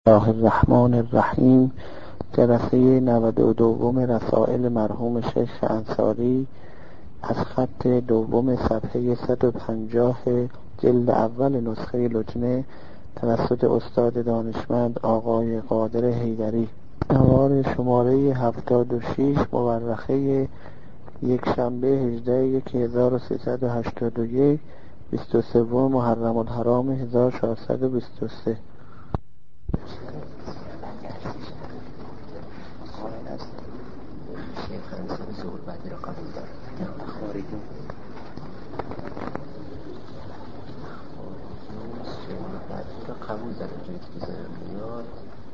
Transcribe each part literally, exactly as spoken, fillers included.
الله الرحمن الرحیم. جلسه نود و دوم رسائل مرحوم شیخ انصاری از خط دوم صفحه صد و پنجاه جلد اول نسخه لجنه توسط استاد دانشمند آقای قادر حیدری. نوار شماره هفتاد و شش مورخه یک شنبه هجده یک هزار و سیصد و هشتاد و یک بیست و سه محرم الحرام هزار و چهارصد و بیست و سه. بعدی را قبول داره خارجی بعدی را قبول داره جایی که بزنم میاد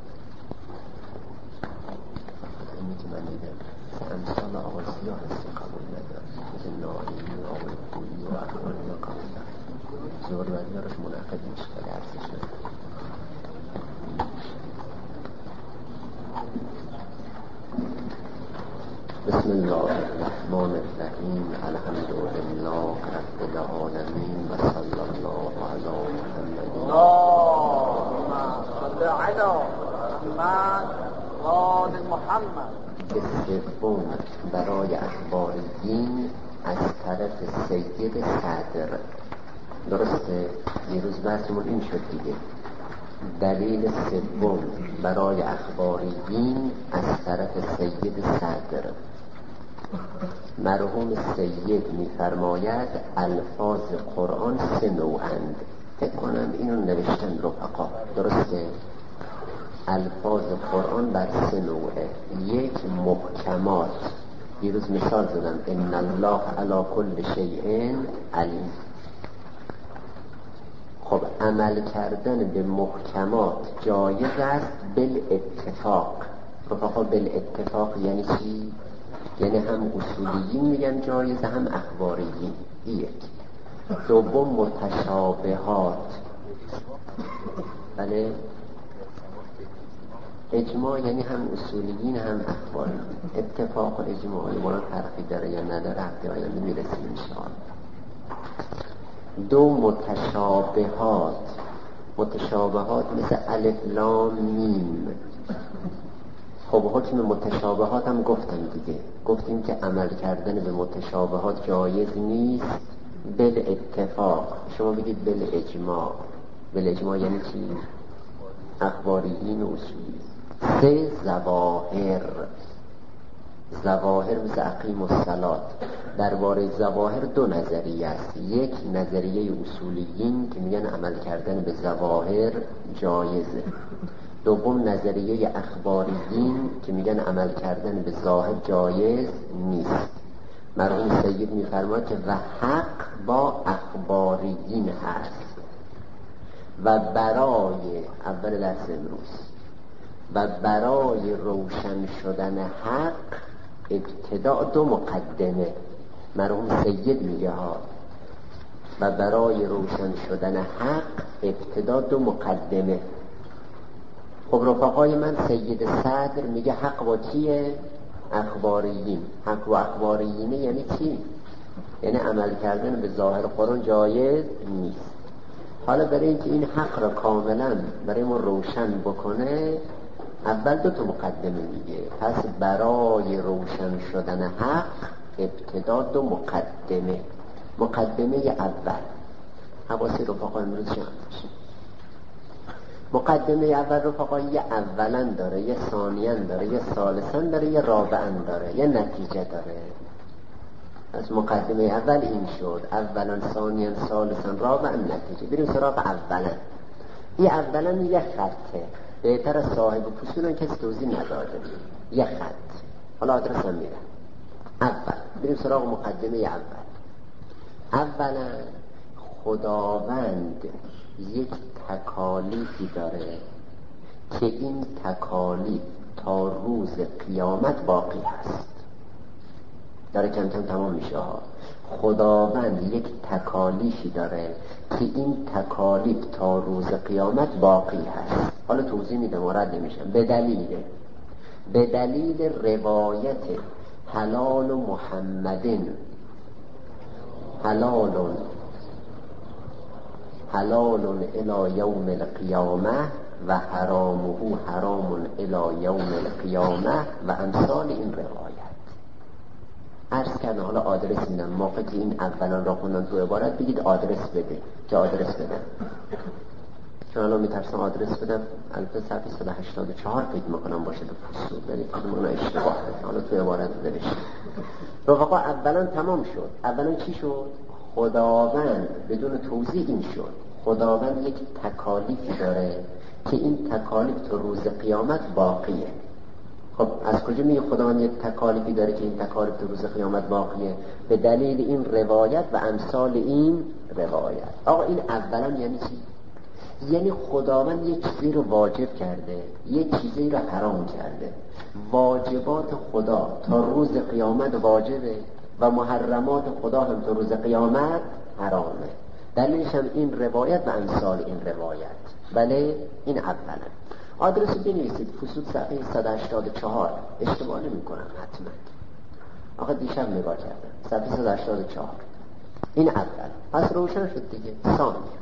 اینی که من دیدم امثال آغازی ها هستی قبول نداره مثل ناهیمی و آقای خویی و اخوانی ها قبول داره زور بعدی ها راش منعقد میشه خیلی ارزش نداره. بسم الله الرحمن الرحیم. الحمد لله رب العالمین و صلی الله علی محمد. اللهم صل علی محمد و آل محمد. به سوم برای اخبار دین از طرف سید صدر. درسته؟ دیروز بحثمون این شد دیگه. دلیل سوم برای اخبار دین از طرف سید صدر. مرحوم سید می‌فرماید الفاظ قرآن سه نوعند. فکر کنم اینو نوشتن رفقا. درسته؟ الفاظ قرآن بر سه نوعه. یک محکمات، دیروز مثال زدم ان الله علی کل شیء علیم. خب عمل کردن به محکمات جایز است بالاتفاق. رفقا بالاتفاق یعنی چی؟ یعنی هم اصولیین میگن جایزه هم اخباریین. یک. دوم متشابهات. بله اجماع یعنی هم اصولیین هم اخباریین. اتفاق و اجماع مولا فرقی داره یا نداره هفته آینده میرسیم انشاءالله. دو متشابهات. متشابهات مثل الف لام میم. خب حکم متشابهات هم گفتم دیگه. گفتیم که عمل کردن به متشابهات جایز نیست بالاتفاق. شما بگید بالاجماع. بالاجماع یعنی چی؟ اخباریین و اصولی. سه زواهر. زواهر مثل اقیم الصلاة. درباره زواهر دو نظریه است. یک نظریه اصولیین که میگن عمل کردن به زواهر جایزه. دوم نظریه اخباریین که میگن عمل کردن به ظاهر جایز نیست. مرحوم سید میفرماید که و حق با اخباریین هست و برای اول درس امروز و برای روشن شدن حق ابتدا دو مقدمه. مرحوم سید میگه ها و برای روشن شدن حق ابتدا دو مقدمه. خب رفقای من سید صدر میگه حق با چیه؟ اخباریین. حق و اخباریینه یعنی چی؟ یعنی عمل کردن به ظاهر قرآن جایز نیست. حالا برای اینکه این حق را کاملا برای ما روشن بکنه اول دو تا مقدمه میگه. پس برای روشن شدن حق ابتدا دو مقدمه. مقدمه اول حواسی رفقای امروز جمع بشه. مقدمه اول رفقا یه اولا داره، یه ثانیا داره، یه ثالثا داره، یه رابعا داره، یه نتیجه داره. از مقدمه اول این شد اولا ثانیا ثالثا رابعا نتیجه. بریم سراغ اولا. این اولا یه خطه. بهتر صاحب فصول کسی توضیح نداده. یه خط. حالا آدرس هم میرم. اول بریم سراغ مقدمه اول. اولا خداوند یک تکالیفی داره که این تکالیف تا روز قیامت باقی هست. داره کم کم تمام میشه ها. خداوند یک تکالیفی داره که این تکالیف تا روز قیامت باقی هست. حالا توضیح میدم و رد نمیشم. به دلیل به دلیل روایت حلال محمدین حلال حلال الی یوم القیامه و حرامه حرام الی یوم القیامه و امثال این روایت. عرض کردم حالا آدرس میدم، موقع که این اولا را خوندن تو عبارت بگید آدرس بده که آدرس بدم، چون الان میترسم آدرس بدم البته صفحه صد و هشتاد و چهار فکر میکنم باشه تو فصول، ولی خودمون اشتباه بدم، حالا تو عبارت نوشته. رفقا اولا تمام شد. اولا چی شد؟ خداوند بدون توضیح این شد خداوند یک تکالیفی داره که این تکالیف تو روز قیامت باقیه. خب از کجا میگه خداوند یک تکالیفی داره که این تکالیف تو روز قیامت باقیه؟ به دلیل این روایت و امثال این روایت. آقا این اولا یعنی چی؟ یعنی خداوند یک چیزی رو واجب کرده، یک چیزی رو حرام کرده. واجبات خدا تا روز قیامت واجبه و محرمات خدا هم تا روز قیامت حرامه. دلیلش هم این روایت و امثال این روایت. بله این اولا. آدرس بنویسید فصول صفحه صد و هشتاد و چهار، اشتباه نمی کنم حتما. آخه دیشب نگاه کردم صفحه صد و هشتاد و چهار. این اول. پس روشن شد دیگه. ثانیا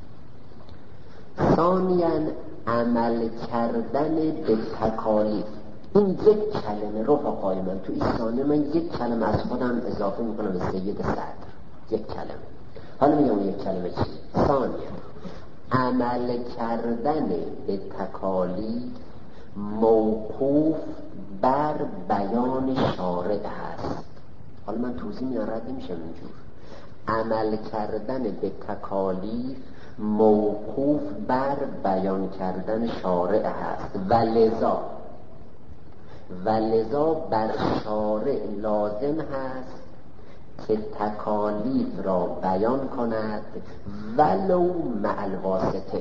ثانیا عمل کردن به تکالیف. این یک کلمه رفقای من تو این ثانیه من یک کلمه از خودم اضافه میکنم به سید صدر. یک کلمه. حالا میگم یک کلمه چی؟ ثانیا عمل کردن به تکالیف موقوف بر بیان شارع هست. حالا من توضیح میارم رد نمیشم اینجور. عمل کردن به تکالیف موقوف بر بیان کردن شارع هست و لذا و لذا بر شارع لازم هست که تکالیف را بیان کند ولو مع الواسطه.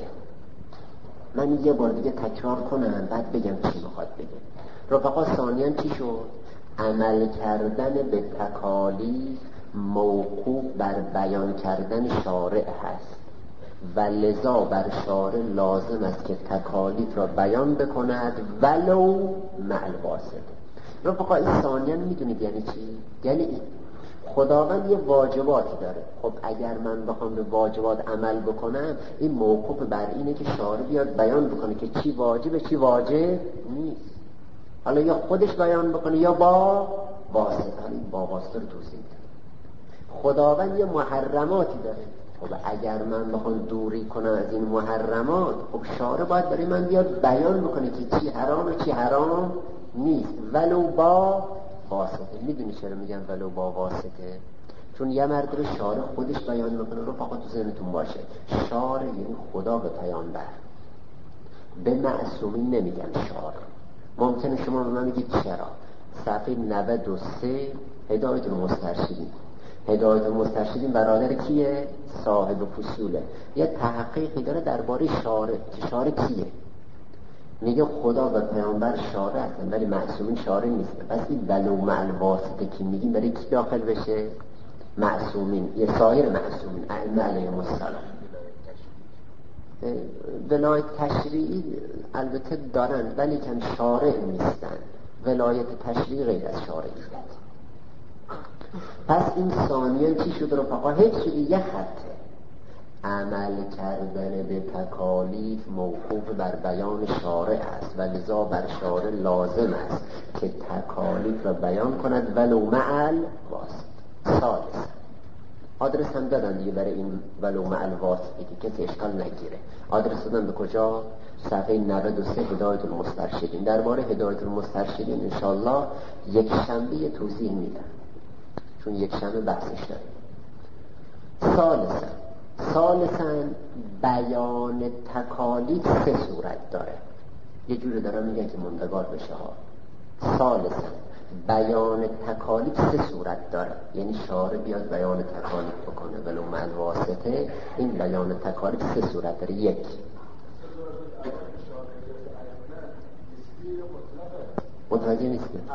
من یه بار دیگه تکرار کنم بعد بگم چی میخواد بگم. رفقا ثانیاً چی شد؟ عمل کردن به تکالیف موقوف بر بیان کردن شارع هست و لذا بر شارع لازم است که تکالیف را بیان بکند ولو مع الواسطه. رفقا این ثانیاً میدونید یعنی چی؟ یعنی این خداوند یه واجباتی داره. خب اگر من بخوام به واجبات عمل بکنم این موقوف بر اینه که شارع بیاد بیان بکنه که چی واجبه چی واجب نیست. حالا یا خودش بیان بکنه یا با واسطه. حالا این با واسطه رو توضیح میدم. خداوند یه محرماتی داره. خب اگر من بخوام دوری کنم از این محرمات خب شارع باید برای من بیاد بیان بکنه که چی حرامه چی حرام نیست ولو با واسطه. میدونی چرا میگن ولو با واسطه؟ چون یه مرد رو شارع خودش بیان میکنه. رو فقط تو ذهنتون باشه شارع یعنی خدا به پیامبر، به معصومین نمیگن شارع. ممکنه شما به من بگید چرا؟ صفحه نود و سه هدایت المسترشدین. هدایت المسترشدین برادر کیه؟ صاحب فصوله. یه تحقیقی داره درباره شارع که شارع کیه. میگه خدا و پیامبر شارع هستن ولی معصومین شارع نیستن. پس این ولو مع الواسطه که میگیم برای کی داخل بشه؟ معصومین، یه سایر معصومین ائمه علیهم السلام. ولایت تشریعی البته دارن ولی کن شارع نیستن. ولایت تشریعی غیر از شارعیت. پس این ثانیاً چی شد رفقا؟ هیچ شدی یه خطه. عمل کردن به تکالیف موقوف بر بیان شارع است و لذا بر شارع لازم است که تکالیف را بیان کند ولو مع الواسطه. ثالث آدرس هم دادن دیگه برای این ولو مع الواسطه که کسی اشکال نگیره. آدرس دادن به کجا؟ صفحه نود و سه هدایت المسترشدین. درباره هدایت المسترشدین انشالله یک شنبه توضیح میدم چون یک شنبه بحثش داریم. ثالثا ثالثاً بیان تکالیف سه صورت داره. یه جوری دارم میگن که مندگار بشه ها. ثالثاً بیان تکالیف سه صورت داره. یعنی شارع بیاد بیان تکالیف بکنه ولو مع الواسطه. این بیان تکالیف سه صورت داره. یک متوجه نیست که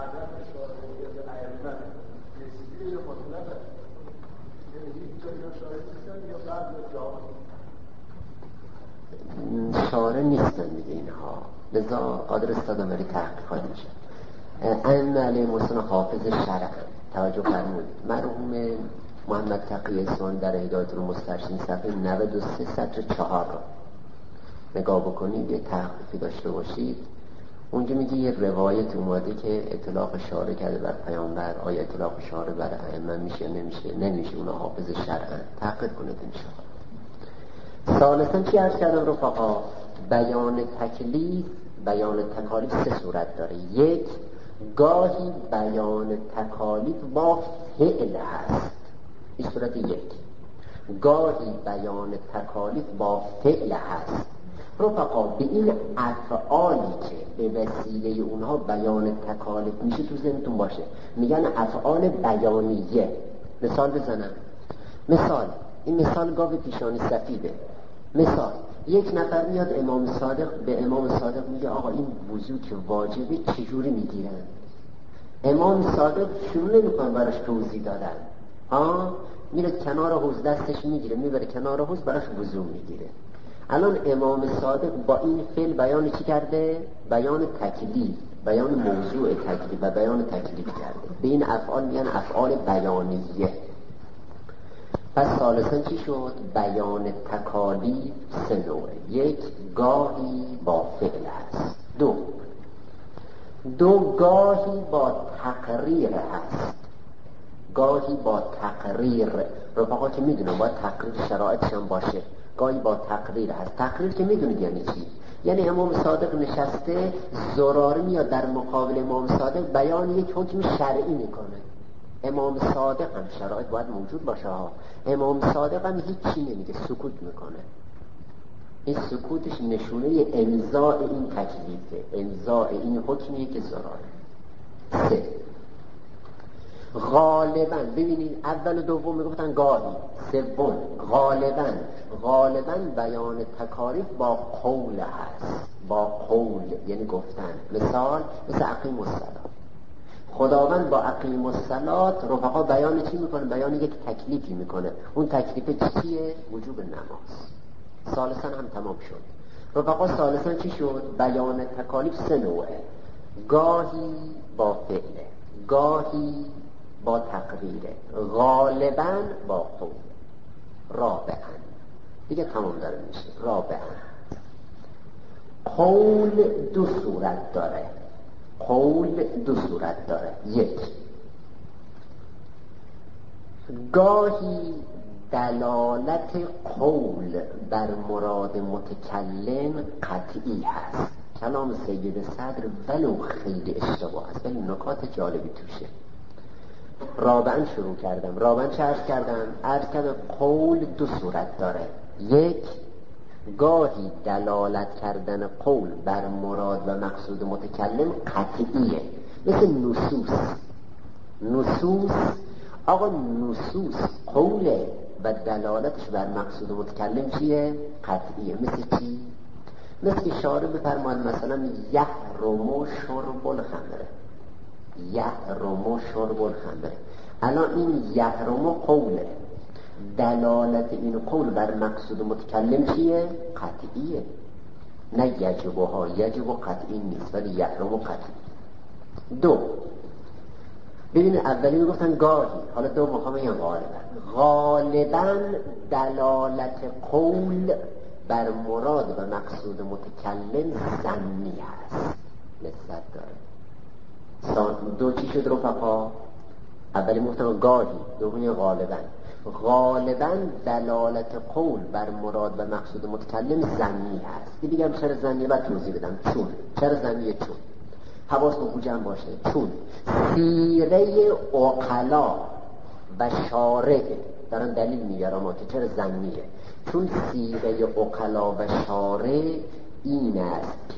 شارع نیستن دیگه اینها. لذا آدرس دادم برای تحقیقات میشه. ائمه علیهم السلام حافظ شرع. توجه فرمودید مرحوم محمد تقی اصفهانی در هدایت المسترشدین صفحه نود و سه سطر چهار را نگاه بکنید یه تحقیقی داشته باشید، اونجا میگه یه روایت اومده که اطلاق شارع کرده بر پیامبر، آیا اطلاق شارع بر ائمه میشه نمیشه؟ نمیشه، اونا حافظ شرعن. تحقیق کنید انشاءالله. ثالثاً چی عرض کردم رفقا؟ بیان تکلیف، بیان تکالیف سه صورت داره. یک، گاهی بیان تکالیف با فعل هست، این صورت یک. گاهی بیان تکالیف با فعل هست. رفقا به این افعالی که به وسیله اونها بیان تکالیف میشه تو ذهنتون باشه، میگن افعال بیانیه. مثال بزنم. مثال، این مثال گاو پیشانی سفیده. مثال، یک نفر میاد امام صادق، به امام صادق میگه آقا این وضو که واجبه چجوری میگیرن؟ امام صادق شروع نمیکنه براش توضیح دادن، ها، میره کنار حوض دستش میگیره، میبره کنار حوض براش وضو میگیره. الان امام صادق با این فعل بیان چی کرده؟ بیان تکلیف، بیان موضوع تکلیف و بیان تکلیف کرده. به این افعال میگن افعال بیانیه. پس ثالثاً چی شد؟ بیان تکالیف سه نوعه. یک، گاهی با فعل هست. دو، دو گاهی با تقریر هست. گاهی با تقریر، رفقا که میدونم باید تقریر شرایطش هم باشه. گاهی با تقریر هست. تقریر که میدونید یعنی چی؟ یعنی امام صادق نشسته، زراری میاد در مقابل امام صادق بیان یک حکم شرعی میکنه. امام صادق هم شرایط باید موجود باشه ها. امام صادق هم هیچ چی نمیگه، سکوت میکنه. این سکوتش نشونه امضاء این تکلیفه، امضاء این حکمیه که زراره. سه، غالباً، ببینید اول و دوم میگفتن گاهی، سوم غالباً. غالباً بیان تکالیف با قول هست، با قول یعنی گفتن. مثال، مثل اقیم الصلاة، خداوند با اقیم الصلاة رفقا بیان چی میکنه؟ بیان یک تکلیفی میکنه. اون تکلیف چیه؟ وجوب نماز. ثالثاً هم تمام شد رفقا. ثالثاً چی شد؟ بیان تکالیف سه نوعه. گاهی با فعله، گاهی با تقریره، غالباً با قول. رابعاً، دیگه تمام داره میشه. رابعاً، قول دو صورت داره. قول دو صورت داره. یک، گاهی دلالت قول بر مراد متکلم قطعی هست. کلام سید صدر ولو خیلی اشتباه است ولی نکات جالبی توشه. رابعاً شروع کردم. رابعاً چه عرض کردم؟ عرض کردم قول دو صورت داره. یک، گاهی دلالت کردن قول بر مراد و مقصود متکلم قطعیه، مثل نصوص. نصوص، آقا نصوص قوله و دلالتش بر مقصود متکلم چیه؟ قطعیه. مثل چی؟ مثل شارع بفرماید مثلا یحرم شرب الخمر، یحرم شرب الخمر. الان این یحرم قوله، دلالت این قول بر مقصود متکلم چیه؟ قطعیه. نه یجب ها، یجب قطعی نیست ولی یحرم قطعی. دو، ببین اولی میگفتن گاهی، حالا دو میخوام بگم غالبا. غالبا دلالت قول بر مراد و مقصود متکلم ظنی هست، لذت داره. دو چی شد رفقا؟ اولی میگفتن گاهی، دومی غالبا. غالبا دلالت قول بر مراد و مقصود متکلم ظنی هست. دیگه هم چرا ظنیه باید توضیح بدم. چون چرا ظنیه؟ چون حواس به جمع باشه. چون سیره عقلا و شارع دارن دلیل میارن ما که چرا ظنیه. چون سیره عقلا و شارع این است که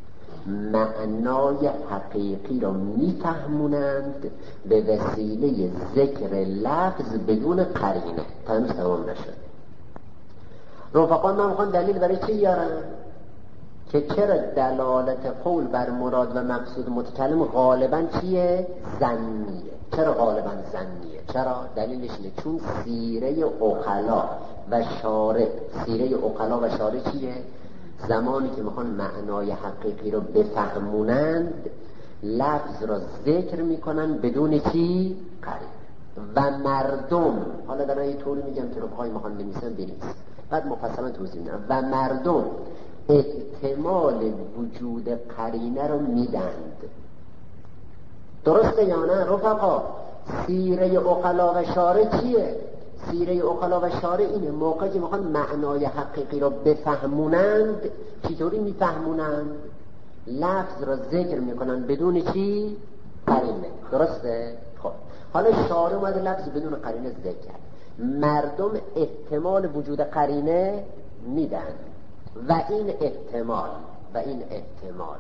معنای حقیقی را میفهمونند به وسیله ذکر لفظ بدون قرینه. تمام تمام نشد رفقا. من میخوام دلیل برای چی بیارم؟ که چرا دلالت قول بر مراد و مقصود متکلم غالبا چیه؟ ظنیه. چرا غالبا ظنیه؟ چرا؟ دلیلش اینه چون سیره عقلا و شارع، سیره عقلا و شارع چیه؟ زمانی که میخوان معنای حقیقی رو بفهمونند لفظ را ذکر میکنن بدون چی؟ قرین. و مردم، حالا در این طول میگم که رفقای میخوان نمیسن بنویسن بعد مفصلا توضیح میدم. و مردم احتمال وجود قرینه رو میدند. درسته یا نه رفقا؟ سیره عقلا و شارع چیه؟ سیره عقلا و شارع اینه موقعی که میخوان معنای حقیقی رو بفهمونند چطوری میفهمونند؟ لفظ رو ذکر میکنن بدون چی؟ قرینه. درسته؟ خب حالا شارع اومده لفظ بدون قرینه ذکر کرد. مردم احتمال وجود قرینه میدن و این احتمال و این احتمال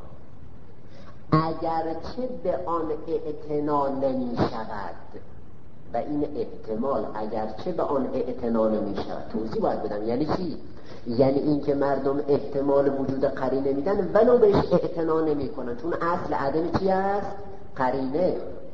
اگرچه به آن اعتنا نمی شود و این احتمال اگرچه به آن اعتنا نمی شود، توضیح باید بدم یعنی چی؟ یعنی این که مردم احتمال وجود قرینه میدن ولو بهش اعتنا نمی کنن، چون اصل عدم چی است؟ قرینه.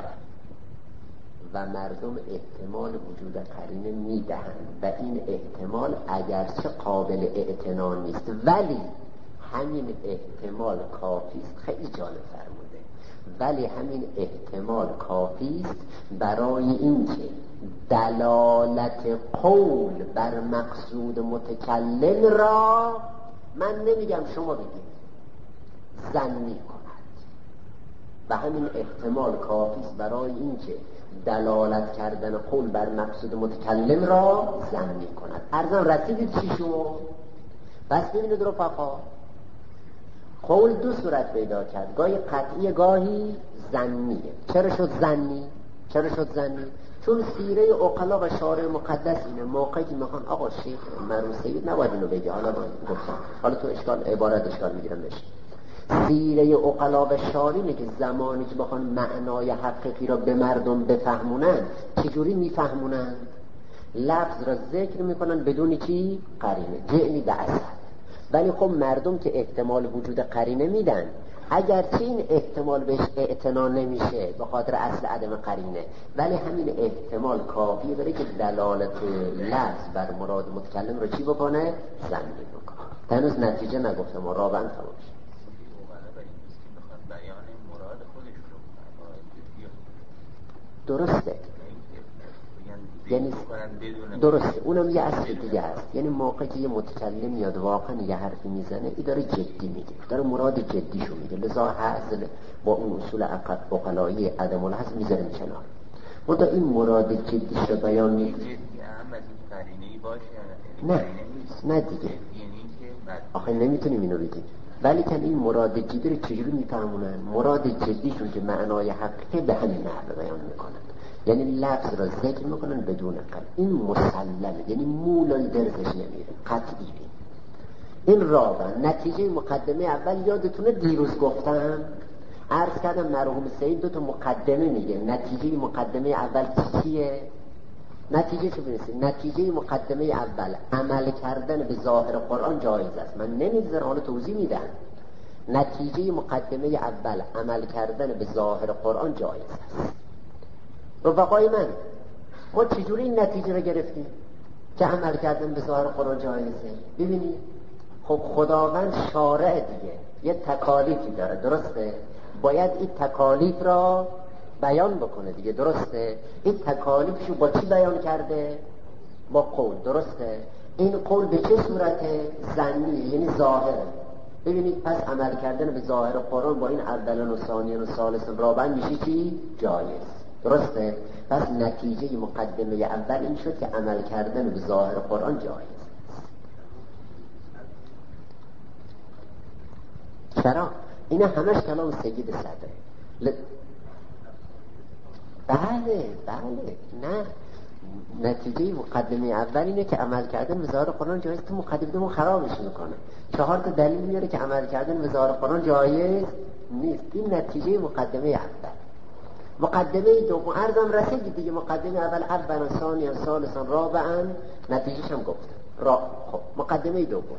و مردم احتمال وجود قرینه میدهند و این احتمال اگرچه قابل اعتنا نیست ولی همین احتمال کافی است. خیلی جالب فرموده. ولی همین احتمال کافی است برای اینکه دلالت قول بر مقصود متکلم را، من نمیگم شما بگید، ظنی کند. و همین احتمال کافی است برای اینکه دلالت کردن قول بر مقصود متکلم را ظنی کند. ارزم رسیدید چی شما؟ بس ببینید رفقا، قول دو صورت پیدا کرد، گاهی قطعی گاهی ظنیه. چرا شد ظنی؟ چرا شد ظنی؟ چون سیره عقلا و شارع مقدس اینه موقعی که میخوان آقا شیخ مرحوم سید نباید اینو بگه، حالا من گفتم، حالا تو اشکال عبارت اشکال میگیرم بشه. سیره عقلا و شارع اینه که زمانی که بخوان معنای حقیقی را به مردم بفهمونن چجوری میفهمونن؟ لفظ را ذکر میکنن بدون چی؟ قرینه، جعلی به اصل. ولی خب مردم که احتمال وجود قرینه میدن، اگرچه این احتمال بهش اعتنا نمیشه به خاطر اصل عدم قرینه، ولی همین احتمال کافیه برای که دلالت لفظ بر مراد متکلم رو چی بکنه؟ ظنی بکنه. هنوز نتیجه نگفتم و رابعا تمام شد. درسته، یعنی درسته، اونم یه اصل دیگه هست. یعنی موقعی که یه متکلم میاد واقعا یه حرفی میزنه ای داره جدی میگه، داره مراد جدیشو میگه، لذا حاصل با اون اصول عقلایی عدم الحظ میذاریم کنار. منتها این مراد جدیش رو بیان میگه نه نه دیگه، آخه نمیتونیم اینو بگیم. ولی که این مراد جدی رو چجوری میفهمونن؟ مراد جدیشون که معنای حقیقی به همین نحو بیان میکنن، یعنی لفظ را ذکر میکنن بدون قلب. این مسلمه، یعنی مولای درزش نمیره، قطعی. این رابع نتیجه مقدمه اول یادتونه دیروز گفتم، عرض کردم مرحوم سید دو تا مقدمه میگه. نتیجه مقدمه اول چیه؟ نتیجه چه برسید؟ نتیجه مقدمه اول عمل کردن به ظاهر قرآن جایز است. من نمیذارم، حالا توضیح میدم. نتیجه مقدمه اول عمل کردن به ظاهر قرآن جایز است. رفقای من، ما چجوری این نتیجه رو گرفتیم که عمل کردن به ظاهر قرآن جایزه؟ ببینید، خب خداوند شارع دیگه یه تکالیفی داره، درسته؟ باید این تکالیف را بیان بکنه دیگه، درسته؟ این تکالیفشو با چی بیان کرده؟ با قول، درسته؟ این قول به چه صورته؟ ظنی، یعنی ظاهره. ببینید، پس عمل کردن به ظاهر قرآن با این اولا و ثانیا و ثالثا و رابعا میشه چی؟ جایز، درسته؟ پس نتیجه مقدمه اول این شد که عمل کردن به ظاهر قرآن جایز. چرا؟ اینا همش کلام سید صدره. ل... بله بله نه، نتیجه مقدمه اول اینه که عمل کردن به ظاهر قرآن جایز. تو مقدمه خرابش میکنه، چهار تا دلیل میاره که عمل کردن به ظاهر قرآن جایز نیست. این نتیجه مقدمه اول. مقدمه دوم عرضم رسید دیگه، مقدمه اول اولا ثانیا ثالثا رابعا، نتیجهش هم گفتم. را خب مقدمه دوم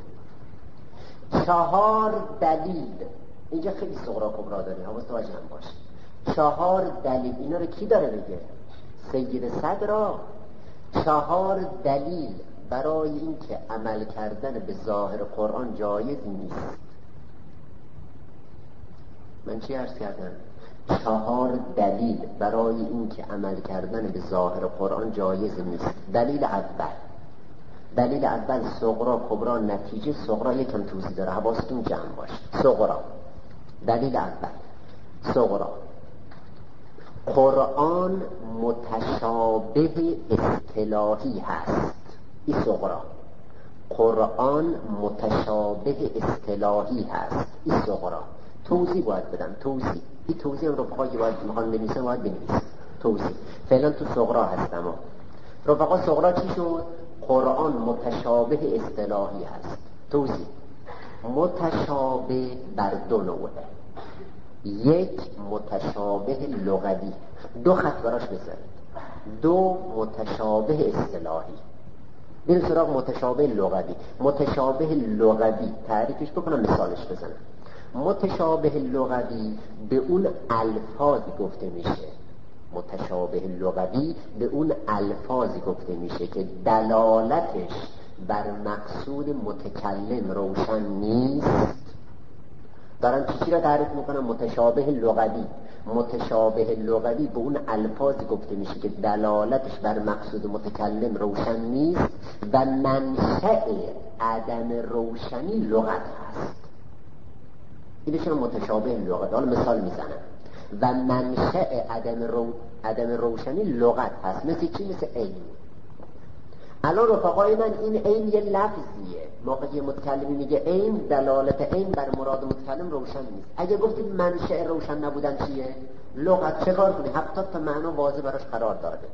چهار دلیل، اینجا خیلی صغرا کبرا داریم، حواس توجه هم باشه. چهار دلیل، اینا رو کی داره بگه؟ سید صدرا. چهار دلیل برای این که عمل کردن به ظاهر قرآن جایز نیست. من چی عرض کردم؟ چهار دلیل برای این که عمل کردن به ظاهر قرآن جایز نیست. دلیل اول، دلیل اول صغرا کبرا نتیجه. صغرا یکم توضیح داره، حواستون جمع باشه. صغرا دلیل اول صغرا، قرآن متشابه اصطلاحی هست. این صغرا، قرآن متشابه اصطلاحی هست. این صغرا توضیح باید بدم. توضیح این توضیح هم رفقایی باید میخوان بنویسن باید بنویسن. توضیح فعلا تو صغرا هستم. رفقا صغرا چی شد؟ قرآن متشابه اصطلاحی هست. توضیح متشابه بر دو نوعه. یک متشابه لغوی، دو خط براش بذارید. دو متشابه اصطلاحی. بریم سراغ متشابه لغوی. متشابه لغوی تعریفش بکنم، مثالش بزنم. متشابه لغوی به اون الفاظی گفته میشه، متشابه لغوی به اون الفاظی گفته میشه که دلالتش بر مقصود متکلم روشن نیست. دارم چی چی را تعریف میکنم؟ متشابه لغوی. متشابه لغوی به اون الفاظی گفته میشه که دلالتش بر مقصود متکلم روشن نیست و منشأ عدم روشنی لغت هست. این بشه متشابه لغت. حالا مثال میزنم. و منشأ عدم, رو... عدم روشنی لغت هست. مثل چی؟ مثل عین. الان رفقای من این عین یه لفظیه. موقعی متکلمی میگه عین، دلالت عین بر مراد متکلم روشن نیست. اگه گفتید منشأ روشن نبودن چیه؟ لغت. چه کار کنی؟ هفتاد تا معنی واضح براش قرار داده.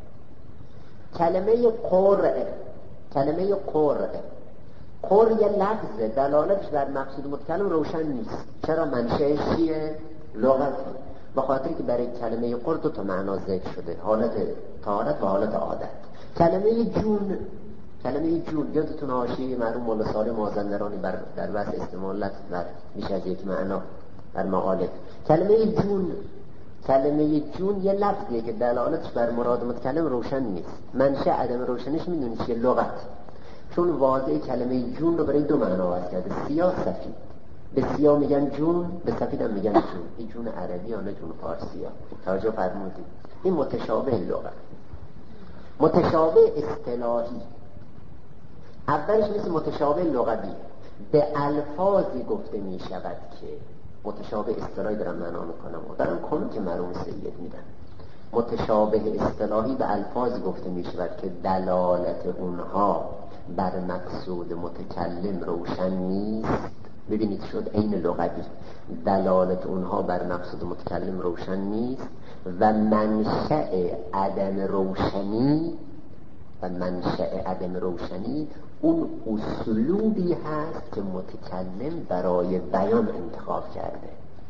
کلمه قرء، کلمه قرء، قرء یه لفظه، دلالتش بر مقصود متکلم روشن نیست. چرا؟ منشأش چیه؟ لغت. به خاطر که برای کلمه قرء دو تا معنا ذکر شده، حالت طهارت و حالت عادت. کلمه جون، کلمه جون یادتون حاشیه مرحوم مولا صالح مازندرانی بر در بحث استعمالات بر میشه از یک معنا در مقاله. کلمه جون، کلمه جون یه لفظیه که دلالتش بر مراد متکلم روشن نیست. منشأ عدم روشنش میدونید چیه؟ لغت. چون واضح کلمه جون رو برای دو معنا وضع کرده، سیاه سفید. به سیاه میگن جون، به سفید هم میگن جون. این جون عربی یا نه جون فارسی ها. توجه فرمودید. این متشابه لغت. متشابه اصطلاحی اولش مثل متشابه لغوی، به الفاظی گفته می شود که متشابه اصطلاحی دارم معنا میکنم و دارم کنم که مرحوم سید میدن. متشابه اصطلاحی به الفاظی گفته می شود که دلالت اونها بر مقصود متکلم روشن نیست. ببینید شد عین لغوی، دلالت اونها بر مقصود متکلم روشن نیست و منشأ عدم روشنی و منشأ عدم روشنی اون اسلوبی هست که متکلم برای بیان انتخاب کرده.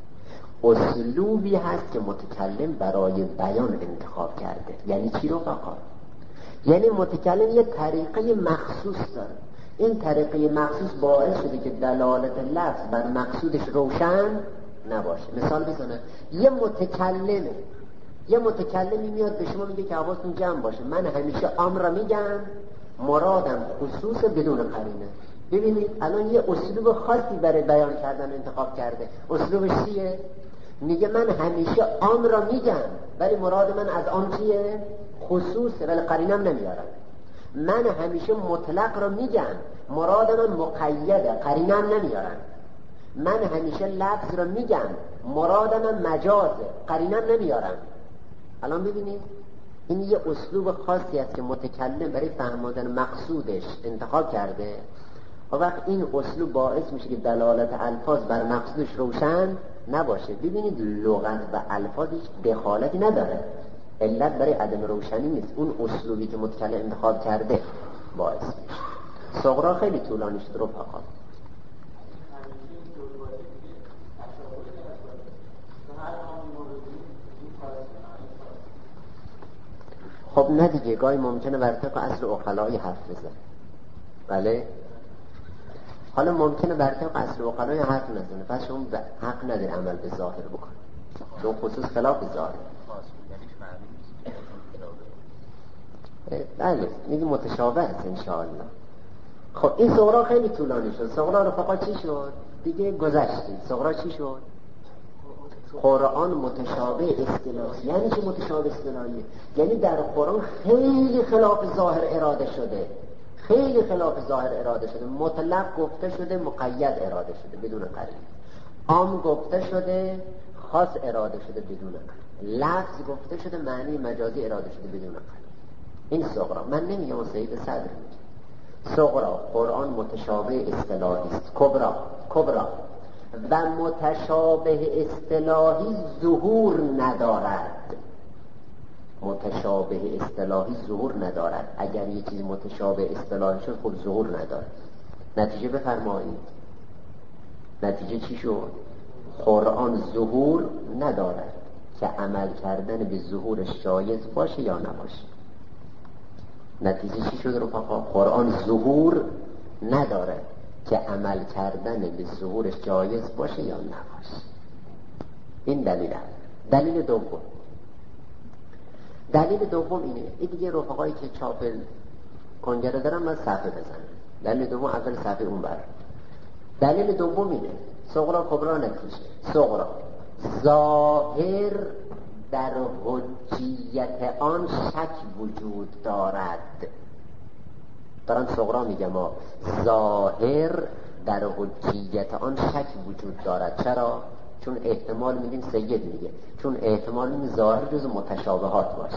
اسلوبی هست که متکلم برای بیان انتخاب کرده. یعنی چی رو فقط؟ یعنی متکلم یه طریقه مخصوص داره. این طریقه مخصوص باعث شده که دلالت لفظ بر مقصودش روشن نباشه. مثال بزنم. یه متکلمه یه متکلمی میاد به شما میگه که حواستون جمع باشه، من همیشه امر را میگم، مرادم خصوص بدون قرینه. ببینید الان یه اسلوب خاصی برای بیان کردن انتخاب کرده. اسلوبش چیه؟ میگه من همیشه امر را میگم ولی مراد من از آن چیه؟ خصوصه، ولی قرینم نمیارم. من همیشه مطلق را میگم، مراد من مقیده، قرینم نمیارم. من همیشه لفظ را میگم، مراد من مجازه، قرینم نمیارم. الان ببینید این یه اسلوب خاصی است که متکلم برای فهمیدن مقصودش انتخاب کرده و وقت این اسلوب باعث میشه که دلالت الفاظ بر مقصودش روشن نباشه. ببینید لغت و الفاظ هیچ دخالتی نداره، علت برای عدم روشنی نیست، اون اسلوبی که متکلم انتخاب کرده باعث میشه. صغرا خیلی طولانی شد رفقا. خب نه دیگه، گاهی ممکنه بر طبق اصل عقلایی حرف بزن. بله حالا ممکنه بر طبق اصل عقلایی حرف نزنه، پس شما حق نداری عمل به ظاهر بکن، چون خصوص خلاف ظاهر. بله میگه متشابه است انشاءالله. خب این صغرا خیلی طولانی شد. صغرا رفقا چی شد؟ دیگه گذشتیم. صغرا چی شد؟ قرآن متشابه اصطلاحی. یعنی چه متشابه اصطلاحیه؟ یعنی در قرآن خیلی خلاف ظاهر اراده شده، خیلی خلاف ظاهر اراده شده. مطلق گفته شده، مقید اراده شده بدون قرینه. عام گفته شده، خاص اراده شده بدون قرینه. لفظ گفته شده، معنی مجازی اراده شده بدون قرینه. این صغرا. من نمیگم اون سید صدر میگه صغرا. قرآن متشابه اصطلاحی است. کبرا کبرا و متشابه اصطلاحی ظهور ندارد. متشابه اصطلاحی ظهور ندارد. اگر یه چیز متشابه اصطلاحی شد خود ظهور ندارد. نتیجه بفرمایید. نتیجه چی شد؟ قرآن ظهور ندارد که عمل کردن به ظهورش جایز باشه یا نباشه. نتیجه چی شد رفقا؟ قرآن ظهور ندارد که عمل کردن به ظهورش جایز باشه یا نباشه. این دلیل هست. دلیل دوم دلیل دوم اینه. این دیگه رفقایی که چاپ کنجره دارن من صفحه بزنم. دلیل دوم اول صفحه اون بر. دلیل دوم اینه. صغرا کبرا نتیجه. صغرا ظاهر در حجیت آن شک وجود دارد. دارم صغرا میگم ما ظاهر در حجیت آن شک وجود دارد. چرا؟ چون احتمال میدیم سید میگه چون احتمال میدیم ظاهر جز متشابهات باشه.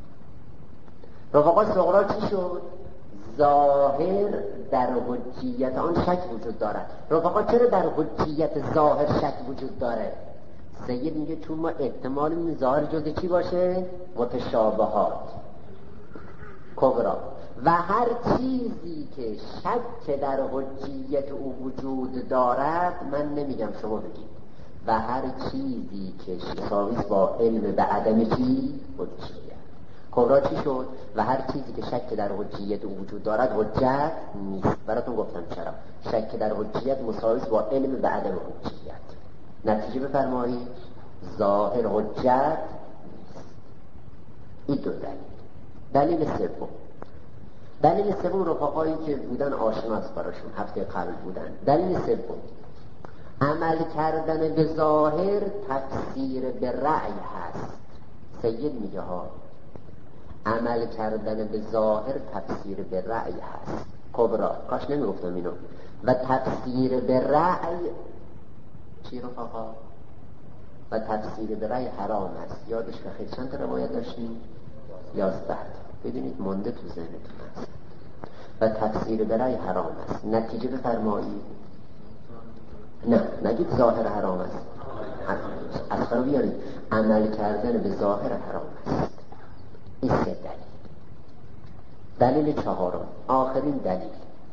رفقا صغرا چی شد؟ ظاهر در حجیت آن شک وجود دارد. رفقا چرا در حجیت ظاهر شک وجود داره؟ سید میگه چون ما احتمال میدیم ظاهر جز چی باشه؟ متشابهات. کبرا و هر چیزی که شک در حجیت او وجود دارد، من نمیگم شما بگید، و هر چیزی که شاویز با علم به عدم چی؟ حجیت. کبرا چی شد؟ و هر چیزی که شک در حجیت او وجود دارد حجت نیست. براتون گفتم چرا. شک در حجیت مساویس با علم به عدم حجیت. نتیجه بفرمایید ظاهر حجت نیست. این دو دلیل. دلیل سوم دلیل سوم رفقایی که بودن آشناست براشون، هفته قبل بودن. دلیل سوم عمل کردن به ظاهر تفسیر به رأی هست. سید میگه ها عمل کردن به ظاهر تفسیر به رأی هست. کبرا کاش نمیگفتم اینو. و تفسیر به رأی چی رفقا؟ و تفسیر به رأی حرام است. یادش بخیر چند تا روایت داشتیم؟ یازده. ببینید مونده تو ذهنتون هست. و تفسیر به رأی حرام است. نتیجه بفرمایید. نه نگید ظاهر حرام است. از خرا بیارید عمل کردن به ظاهر حرام است. این سه دلیل. دلیل چهارم، آخرین دلیل.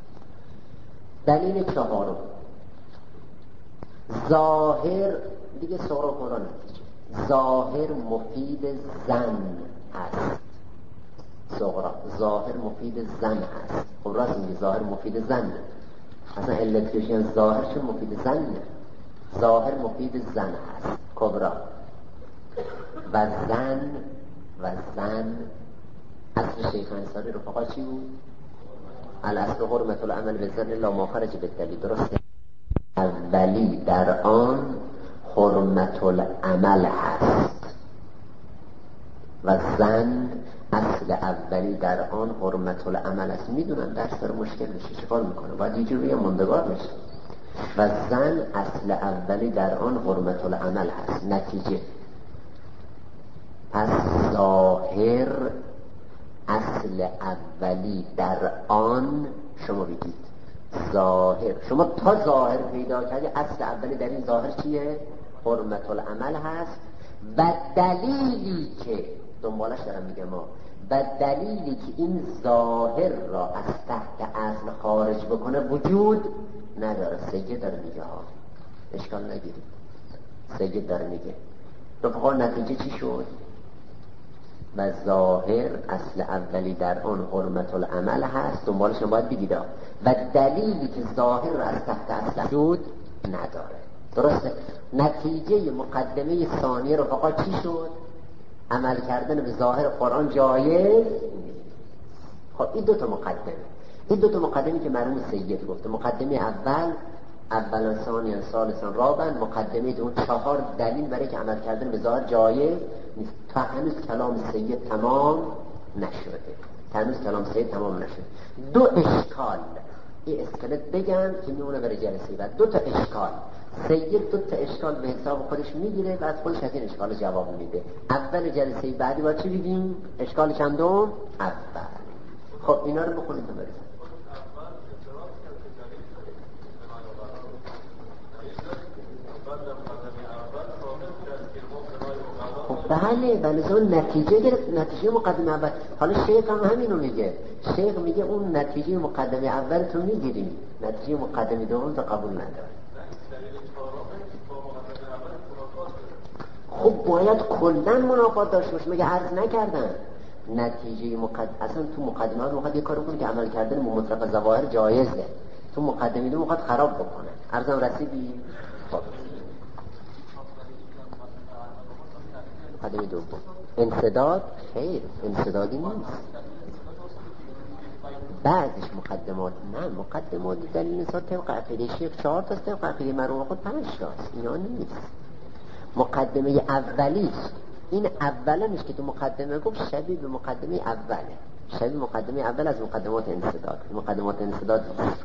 دلیل چهارم ظاهر دیگه سورا قرآن نتیجه. ظاهر مفید زن است. صغرا ظاهر مفید زن است. خب راست میگه ظاهر مفید زن. اصلا علتش ظاهر چه مفید زن؟ ظاهر مفید زن است. کبرا و زن و زن اصل شیخ انصاری رفقا چی بود؟ الاصل حرمت العمل به زن لا ما خرج بالدلیل. درسته؟ اولی در آن حرمت العمل هست و زن اصل اولی در آن حرمت العمل است. میدونم درس داره مشکل میشه، چیکار میکنه؟ باید یه جوری مندگار میشه. و زن اصل اولی در آن حرمت العمل هست. نتیجه پس ظاهر اصل اولی در آن، شما بگید ظاهر، شما تا ظاهر پیدا کردی اصل اولی در این ظاهر چیه؟ حرمت العمل هست. و دلیلی که دنبالش دارم میگم ما و دلیلی که این ظاهر را از تحت اصل خارج بکنه وجود نداره. سید داره میگه ها، اشکال نگیرید. سید داره میگه رفقا نتیجه چی شد؟ و ظاهر اصل اولی در آن حرمت العمل هست. دنبالش باید بگید و دلیلی که ظاهر را از تحت اصل وجود نداره. درسته؟ نتیجه مقدمه ثانیه رفقا چی شد؟ عمل کردن به ظاهر قرآن جایز نیست. خب این دو تا مقدمه، این دو تا مقدمه که مرحوم سید گفته. مقدمه اول اول ثانی ثالثا رابع، مقدمه اون چهار دلیل برای که عمل کردن به ظاهر جایز نیست. تا هنوز کلام سید تمام نشده. هنوز کلام سید تمام نشد. دو اشکال این اسکلت بگم که میونه برای جلسه بعد. دو تا اشکال سید دو تا اشکال به حساب خودش میگیره، بعد خودش از این اشکال جواب میده. اول جلسه بعدی باید چی بگیم؟ اشکال چندم؟ اول. خب اینا رو بخونید تا برسید. بله بله اون نتیجه گرفت، نتیجه مقدمه اول. حالا شیخ هم همینو میگه. شیخ میگه اون نتیجه مقدمه اول تو میگیری، نتیجه مقدمه دوم تو قبول نداره. خب باید کلن منافات داشته باشه، مگه عرض نکردن نتیجه مقدمه اصلا تو مقدمه رو میخواد یه کار کنه که عمل کردن با مطلق ظواهر جایزه، تو مقدمه دو میخواد خراب بکنه. عرضم رسیدی؟ خب مقدمه دوم انسداد خیر، انسدادی نیست. بعدش مقدمات، نه مقدمات دلیل نسبت طبق عقیده شیخ چهار تا، طبق عقیده مرحوم خود پنج تاست. اینا نیست. مقدمه اولیست. این اولنش که تو مقدمه گفت شبیه به مقدمه اوله، شبیه مقدمه اول از مقدمات انسداد. مقدمات انسداد نیست.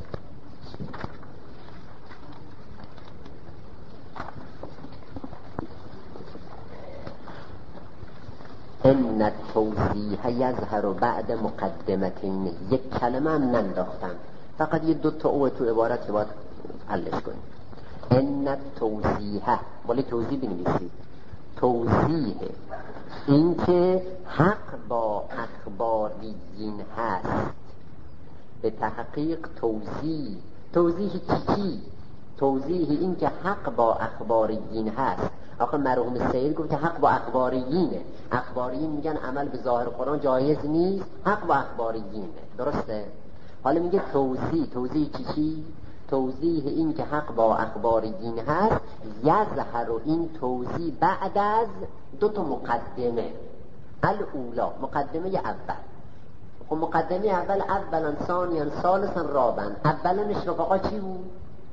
ان التوضیح یظهر بعد مقدمتین. یک کلمه هم ننداختم، فقط یه دو تا او تو عبارت باید حلش کنیم. ان التوضیح، ولی توضیح بنویسید. توضیح این که حق با اخباریین هست. به تحقیق توضیح، توضیح چی چی؟ توضیح این که حق با اخباریین هست. آخه مرحوم سید گفت حق با اخباریینه. اخباریین میگن عمل به ظاهر قرآن جایز نیست، حق با اخباریینه. درسته؟ حالا میگه توضیح، توضیح چی چی؟ توضیح این که حق با اخباریین هست. یظهر این توضیح بعد از دو تا مقدمه. الاولا مقدمه اول. خب مقدمه اول اولا ثانیا ثالثا رابعا. اولنش رفقا چی بود؟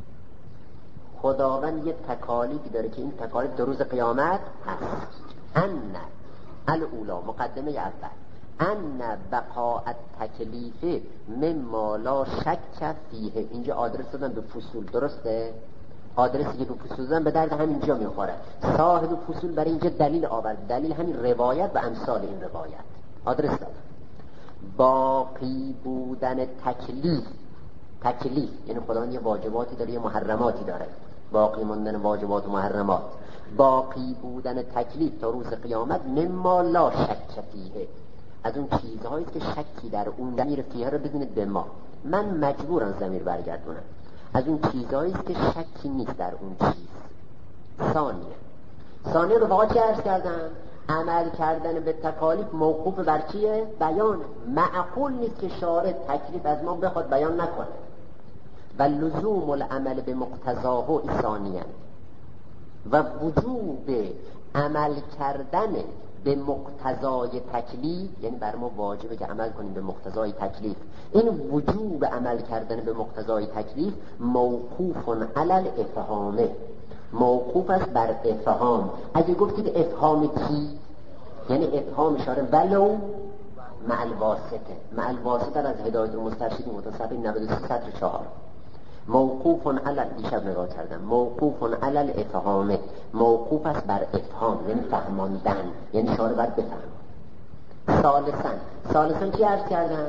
خداوند یه تکالیفی داره که این تکالیف در روز قیامت هست. ان الاولا مقدمه اول ان بقاء التکلیف مما لا شک فیه. اینجا آدرس دادن به فصول، درسته؟ آدرسی که به فصول دادن به درد همینجا میخوره. صاحب فصول برای اینجا دلیل آورد، دلیل همین روایت و امثال این روایت. آدرس دادن باقی بودن تکلیف. تکلیف یعنی خداوند یه واجباتی داره، یه محرماتی داره. باقی موندن واجبات و محرمات. باقی بودن تکلیف تا روز قیامت مما لا شک فیه، از اون چیزهایی که شکی در اون ضمیر فیه رو بزنید به ما. من مجبورم ضمیر برگردونم. از اون چیزهایی که شکی نیست در اون چیز. ثانیه ثانیه رو واقعا چه عرض کردن؟ عمل کردن به تکالیف موقوف بر چیه؟ بیان. معقول نیست که شارع تکلیف از ما بخواد بیان نکنه. و لزوم العمل به مقتضاه ثانیاً. و وجوب عمل کردن به مقتضای تکلیف، یعنی بر ما واجبه که عمل کنیم به مقتضای تکلیف. این وجوب عمل کردن به مقتضای تکلیف موقوف علی الافهامه، موقوف است بر افهام. اگه گفتید افهام کی؟ یعنی افهام اشاره ولو مع الواسطه. مع الواسطه از هدایت المسترشد متصفحه نود و سه سطر چهار. موقوف علی، دیشب نگاه کردم، موقوف علی الافهام، موقوف است بر افهام یعنی فهماندن، یعنی شارع باید بفهم. ثالثاً ثالثاً چی عرض کردم؟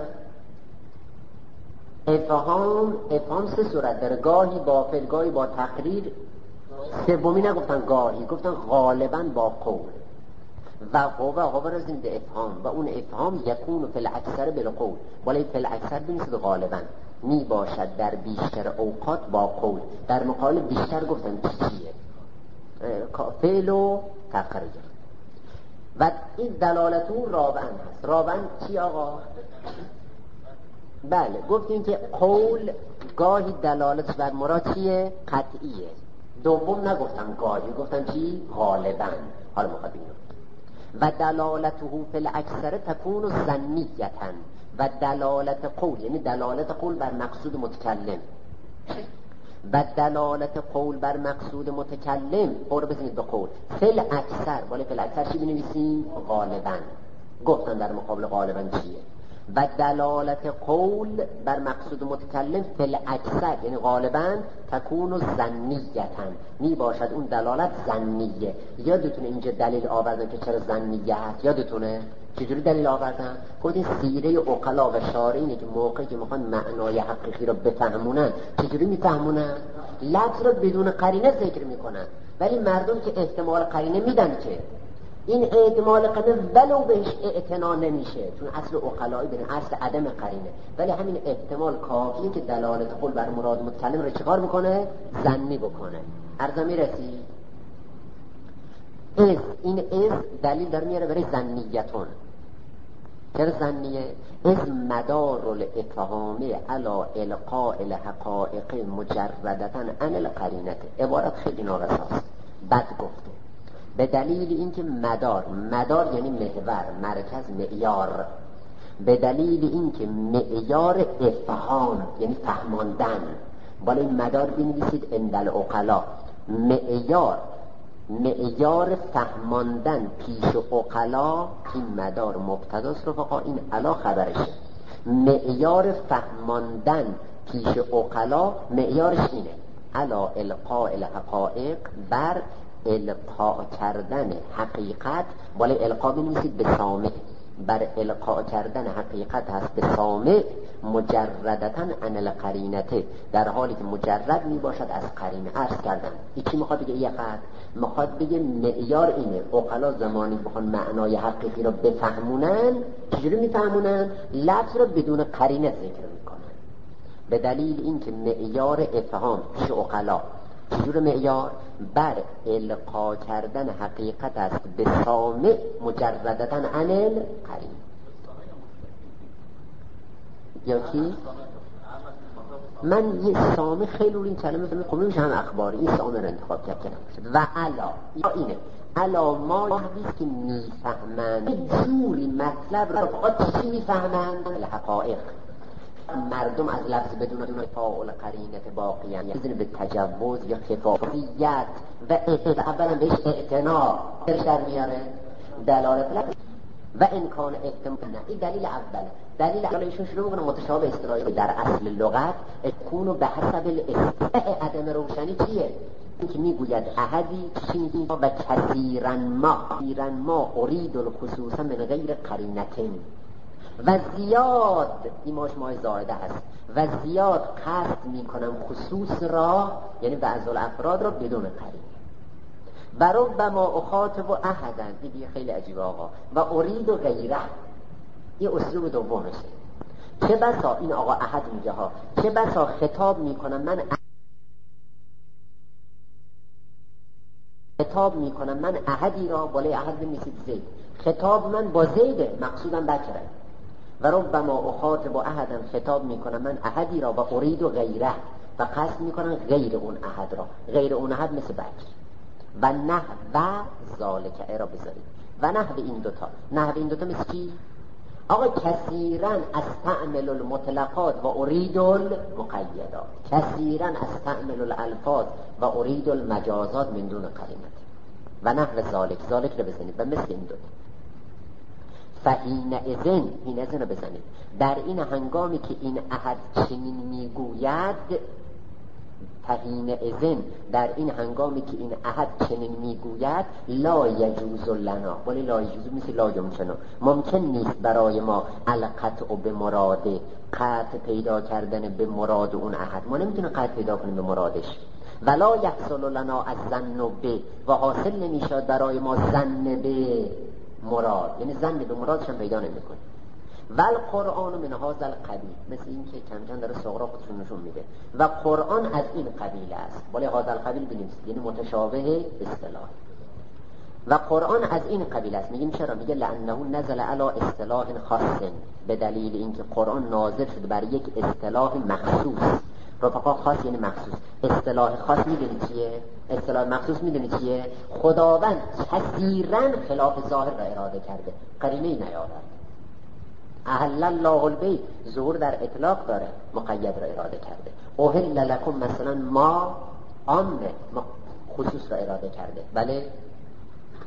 افهام افهام سه صورت داره، گاهی با فعل، گاهی با تقریر، سومی نگفتن گاهی، گفتن غالباً با قول. و هو هو را زنده افهام و اون افهام یکون فی الاکثر بالقول، ولی فی الاکثر بنویسید غالباً. می باشد در بیشتر اوقات با قول. در مقابل بیشتر گفتن چیه؟ فعل و تقریر. و این دلالتو رابعا هست. رابعا چی آقا؟ بله گفتیم که قول گاهی دلالت بر مراد چیه؟ قطعیه. دوم نگفتن گاهی، گفتن چی؟ غالبا. حالا مقدمه و دلالته فی الاکثر تکون ظنیتاً. و دلالت قول یعنی دلالت قول بر مقصود متکلم. و دلالت قول بر مقصود متکلم اور بزنید به قول فل اکثر، ولی فل اکثر چی بنویسیم؟ غالبا. گفتن در مقابل غالبا چیه؟ و دلالت قول بر مقصود متکلم فی اکثر یعنی غالبا تکون ظنیتن می باشد اون دلالت ظنیه. یادتونه اینجا دلیل آوردن که چرا ظنیه هست؟ یادتونه چجوری دلیل آوردن؟ گفتین سیره عقلا و شارعینه که موقعی که میخوان معنای حقیقی رو بفهمونن چجوری میفهمونن؟ لفظ رو بدون قرینه ذکر میکنن، ولی مردم که احتمال قرینه میدن که این احتمال قرینه ولو بهش اعتنا نمیشه، چون اصل عقلایی بین اصل عدم قرینه، ولی همین احتمال کافیه که دلالت قول بر مراد متکلم رو چیکار میکنه؟ ظنی بکنه. عرضا میرسی؟ از این از دلیل در میاره برای ظنیتون. چرا ظنیه؟ از مدار الافهامی علا القاء الحقائق مجردتا عن القرینه. عبارت خیلی نارساست، بد گفته. به دلیل اینکه مدار مدار یعنی محور، مرکز، معیار. به دلیل اینکه معیار افهام یعنی فهماندن، بالا این مدار بنویسید اندل عقلا، معیار معیار فهماندن پیش عقلا، این مدار مبتداست رفقا، این علا خبرشه. معیار فهماندن پیش عقلا معیارش اینه علا القاء الحقائق، بر القاء کردن حقیقت. بالا القاء بنویسید به سامع، بر القاء کردن حقیقت هست به سامع مجردتا عن القرینته، در حالی که مجرد می باشد از قرینه. عرض کردم این چی میخواد بگه؟ یه خط میخواد بگه معیار اینه، عقلا زمانی بخوان معنای حقیقی رو بفهمونن چجوری میفهمونن؟ لفظ رو بدون قرینه ذکر میکنن. به دلیل اینکه معیار افهام پیش عقلا چجور معیار؟ بر القا کردن حقیقت است به سامع مجردتا عن القرینه. یا کی؟ من یه سامع خیلی رو این کلمه بزنم خب نمیشه هم اخباری، این سامع رو انتخاب کردم. و علا یا اینه علا ما حدیث که میفهمند جوری مطلب رو فقط چی میفهمند؟ الحقائق. مردم از لفظ بدون فاعل قرینت باقیان یعنی به تجوز یا خفافیت و اولا بهش اعتنا در میاره دلالت لفظ و امکان احتمال. این دلیل اوله. دلیل اوله ایشون شروع میکنه متشابه اصطلاحی در اصل لغت اکونو به حسب الاستقاء. عدم روشنی چیه؟ این که میگوید احدی چیزی و کثیرا ما کثیرا ما ارید الخصوصا من غیر قرینتین و زیاد این ماش مای زائده هست و زیاد قصد میکنم خصوص را یعنی بعض الافراد را بدون قرینه. و ربما اخاطب و احدن، این خیلی عجیبه آقا، و ارید و غیره، این اسلوب دومشه. چه بسا این آقا احد میگه ها، چه بسا خطاب میکنم من خطاب میکنم من احدی را، بالای احد بنویسید زید، خطاب من با زیده مقصودم بکره. و ربما اخاطب و احدن، خطاب میکنم من احدی را و ارید و غیره، و قصد میکنم غیر اون احد را، غیر اون احد مثل بکر. و نه و ذالک را بذارید و نه به این دوتا، نه به این دوتا مثل چی؟ آقا کثیرا استعمل المطلقات و ارید المقیدات، کثیرا استعمل الالفاظ و ارید المجازات من دون قرینت. و نه به ذالک، ذالک رو بزنید و مثل این دوتا. فحین اذن، این اذن رو بزنید در این هنگامی که این احد چنین میگوید، فحین اذن در این هنگامی که این احد چنین میگوید، لا یجوز لنا، ولی لا یجوز مثل لا یمکنه، ممکن نیست برای ما القطع به مراده، قطع پیدا کردن به مراد اون احد، ما نمیتونه قطع پیدا کنیم به مرادش. ولا یحصل لنا از ظن به، و حاصل نمیشد برای ما ظن به مراد، یعنی ظن به مرادش هم پیدا نمیکنه. ول قرآن من هذا القبیل، مثل این که کم کم داره صغرا خودشون نشون میده. و قرآن از این قبیل است، ولی هذا القبیل بنویسید یعنی متشابه اصطلاح. و قرآن از این قبیل است. میگیم چرا؟ میگه لانه نزل علی اصطلاح خاص، به دلیل اینکه قرآن نازل شد بر یک اصطلاح مخصوص. رفقا خاص یعنی مخصوص. اصطلاح خاص میدونی چیه؟ اصطلاح مخصوص میدونی چیه؟ خداوند کثیراً خلاف ظاهر را اراده کرده، قرینه نیاورد. احل الله البیع ظهور در اطلاق داره، مقید را اراده کرده. احل لکم مثلا ما عامه، خصوص را اراده کرده. بله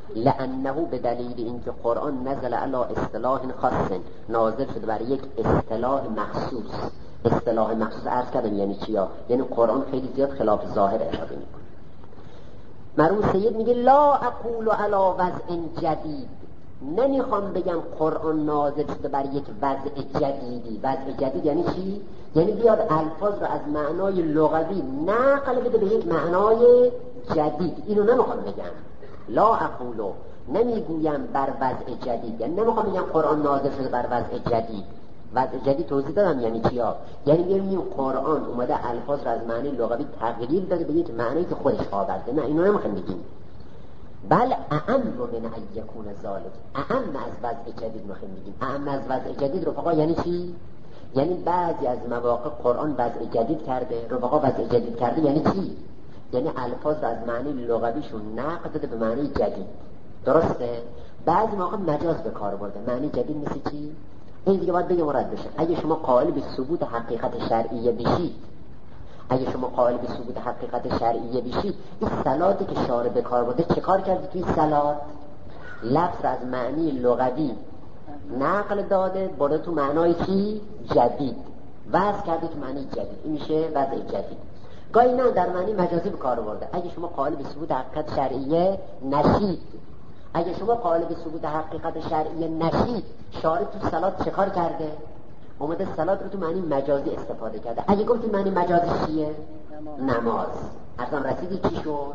لانه به دلیل اینکه قرآن نزل علی اصطلاح خاص، نازل شده برای یک اصطلاح مخصوص. اصطلاح مخصوص عرض کردم یعنی چیا؟ یعنی قرآن خیلی زیاد خلاف ظاهر ارائه میکنه. مرحوم سید میگه لا اقول علی وضع جدید، نمیخوام بگم قرآن نازل شده بر یک وضع جدیدی. وضع جدید یعنی چی؟ یعنی بیاد الفاظ رو از معنای لغوی نقل بده به یک معنای جدید. اینو نمیخوام بگم. لا اقولو، نمیگویم بر وضع جدید، یعنی نمیخوام بگم قرآن نازل شده بر وضع جدید. وضع جدید توضیح دادم یعنی چیا؟ یعنی ببینیم قرآن اومده الفاظ رو از معنی لغوی تغییر داده به یک معنی که خودش آورده. نه، اینو نمیخوام بگیم. بل اعم من ان یکون ذالک، اعم از وضع جدید میخوام بگیم. اعم از وضع جدید رفقا یعنی چی؟ یعنی بعضی از مواقع قرآن وضع جدید کرده. رفقا وضع جدید کرده یعنی چی؟ یعنی الفاظ از معنی لغویشون نقل داده به معنی جدید. درسته؟ بعضی موقع مجاز به کار برده. معنی جدید مثل چی؟ این دیگه باید بگم مراد بشه. اگه شما قائل به ثبوت حقیقت شرعیه بشید، اگه شما قائل به ثبوت حقیقت شرعیه بشید، این صلاتی که شارع به کار برده چه کار کرده توی صلات؟ لفظ از معنی لغوی نقل داده برده تو معنای چی؟ جدید. وضع کرده تو معنی جدید. این میشه وضع جدید. گاهی نه در معنی مجازی به کار برده. اگه شما قائل به ثبوت حقیقت شرعیه نشید، اگه شما قائل به ثبوت حقیقت شرعیه نشید، شارع تو صلات چه کار کرده؟ اومده صلات رو تو معنی مجازی استفاده کرده. اگه گفتیم معنی مجازی چیه؟ نماز. اصلا رسیدی چی شد؟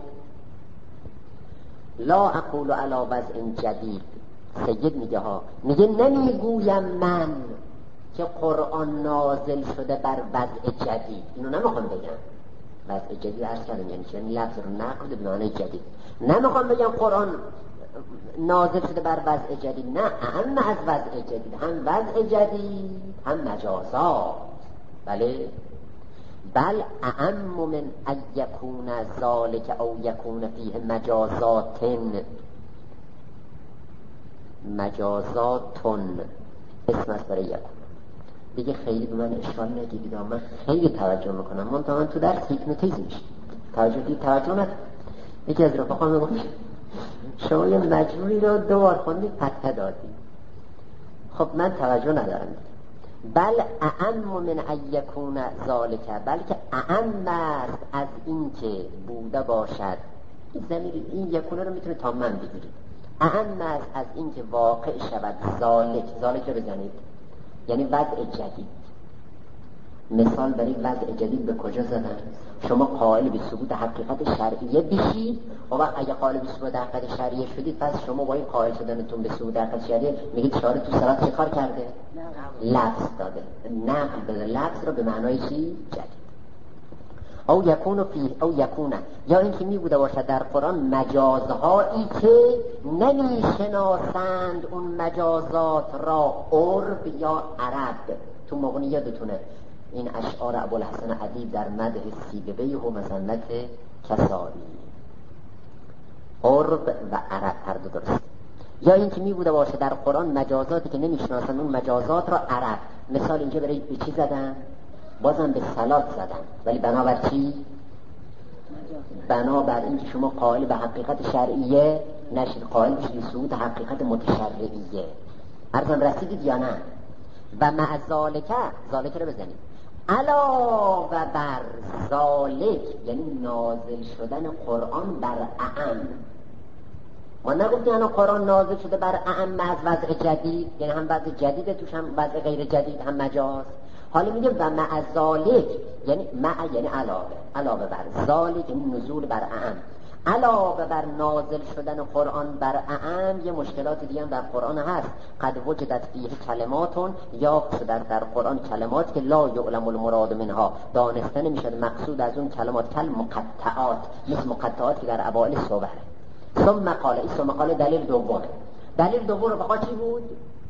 لا اقول علی وضع جدید. سید میگه ها، میگه نمیگویم من که قرآن نازل شده بر وضع جدید. اینو نمیخوام بگم. وضع جدید عرض کردم یعنی چه؟ لفظ رو نقل به معنی جدید. نمیخوام بگم قرآن نازل شده بر وضع جدید. نه، هم از وضع جدید، هم وضع جدید، هم مجازات. بله، بل اعم من ان یکون ذالک او یکون فیه مجازات مجازاتون اسم است برای یکون. دیگه خیلی به من اشکال نگیرید، من خیلی توجه میکنم. من تا من تو درس هیپنوتیزم میشه توجه دید توجه نکن. یکی از رفقا میگه شما یه مجموعی رو دو بار خوندید فتحه دادید. خب من توجه ندارم. بل اعم من ان یکون ذالک، بلکه اعم است از این که بوده باشد. این ضمیر این یکونه رو میتونه تا من بگیرید. اعم است از این که واقع شود ذالک. ذالک رو بزنید یعنی وضع جدید. مثال برای وضع جدید به کجا زدن؟ شما قائل به ثبوت حقیقت شرعیه بشید و وقت اگه قائل به ثبوت حقیقت شرعیه شدید، پس شما با این قائل شدنتون به ثبوت حقیقت شرعیه میگید شارع تو صلات چه کار کرده؟ لفظ داده، نقل داده لفظ رو به معنای چی؟ جدید. او یکون فی او یکونه، یا اینکه می بوده باشد در قرآن مجازهایی که نمیشناسند اون مجازات را عرب یا عرب. تو مغنی یادتونه این اشعار ابوالحسن ادیب در مدح سیبویه و مذمت کساری. عرب و عرب هر دو درست. یا اینکه می بوده باشه در قرآن مجازاتی که نمیشناسند اون مجازات را عرب. مثال اینجا برای به چی زدن؟ بازم به صلات زدن، ولی بنابر چی؟ بنابر اینکه شما قائل به حقیقت شرعیه نشید، قائل بشید ثبوت حقیقت متشرعیه. عرضم رسیدید یا نه؟ و مع ذالک، ذالک رو بزنید علاوه بر ذالک، یعنی نازل شدن قرآن بر اعم. ما نگفتیم الان قرآن نازل شده بر اعم از وضع جدید، یعنی هم وضع جدیده توش، هم وضع غیر جدید، هم مجاز. حالا میگه و مع ذالک، یعنی مع یعنی علاوه، علاوه بر ذالک یعنی نزول بر اعم، علاوه بر نازل شدن قرآن بر اعم یه مشکلات دیگه هم در قرآن هست. قد وجدت فیه کلماتون، یا شدن در قرآن کلمات که لا یعلم المراد منها، دانسته نمیشد مقصود از اون کلمات، کل مقطعات، مثل مقطعات که در اوائل صبح. ثم قال، این ثم قال دلیل دوم. دلیل دوم رو بخواه چی بود؟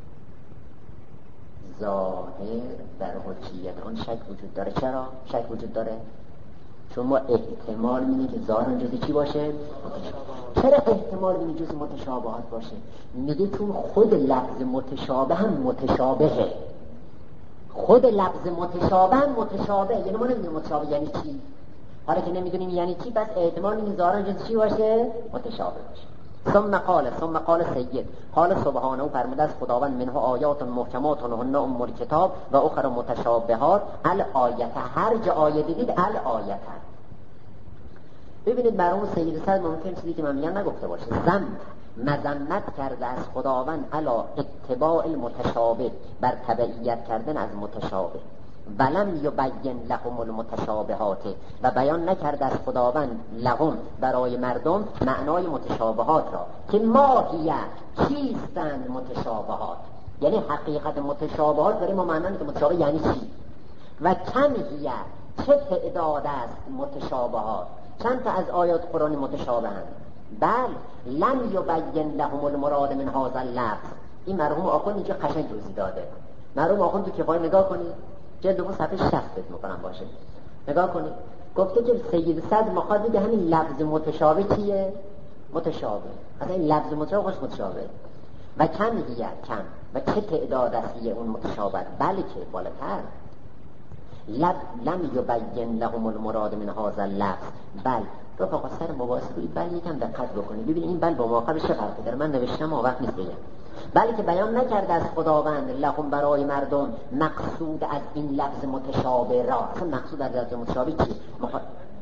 ظاهر در حجیت آن شک وجود داره. چرا شک وجود داره؟ چون ما احتمال میدیم که ظاهر جز چی باشه؟ متشابه. چرا احتمال میدیم جز متشابهات باشه؟ میگه چون خود لفظ متشابه هم متشابهه. خود لفظ متشابه هم متشابه، یعنی ما نمیدونیم متشابه یعنی چی. حالا که نمیدونیم یعنی چی، پس احتمال میدیم ظاهر جز چی باشه؟ متشابه باشه. ثم قال ثم قال سید قال سبحانه فرموده از خداوند منها آیات محکمات هن ام الکتاب و اخر متشابهات الآیت. هر جا آیه دیدید الآیت. ببینید مرحوم سید صدر ممکن چیزی که من میگم نگفته باشه. ذم مذمت کرده از خداوند علی اتباع المتشابه، بر تبعیت کردن از متشابه. ولم یبین لهم المتشابهات، و بیان نکرده از خداوند لهم برای مردم معنای متشابهات را که ماهیه چیستند متشابهات، یعنی حقیقت متشابهات برای ما معنی که متشابه یعنی چی و کم هیه چه تعداد است متشابهات، چند تا از آیات قرآنی متشابهند. بل لم یبین لهم المراد من هذا اللفظ. این مرحوم آخوند اینجا قشنگ توضیح داده. مرحوم آخوند تو کفایه نگاه کنید، جلد دوم صفحه شصت میکنم باشه، نگاه کنید. گفته که سید صدر مخاطب بگه همین لفظ متشابه چیه؟ متشابه. اصلا این لفظ متشابه خوش متشابه. و کم هیه کم و چه تعداد است اون متشابه، بلکه بالاتر لب لم یبین لهم المراد من هذا اللفظ. بل رفقا سر مباحثه روی بل یکم دقت بکنید ببینید این بل با ماقبل چه فرقی داره. من نوشتم و وقت نیست بگم. بلکه بیان نکرده از خداوند لهم برای مردم مقصود از این لفظ متشابه را. اصلا مقصود از لفظ متشابه چیه؟ مخ...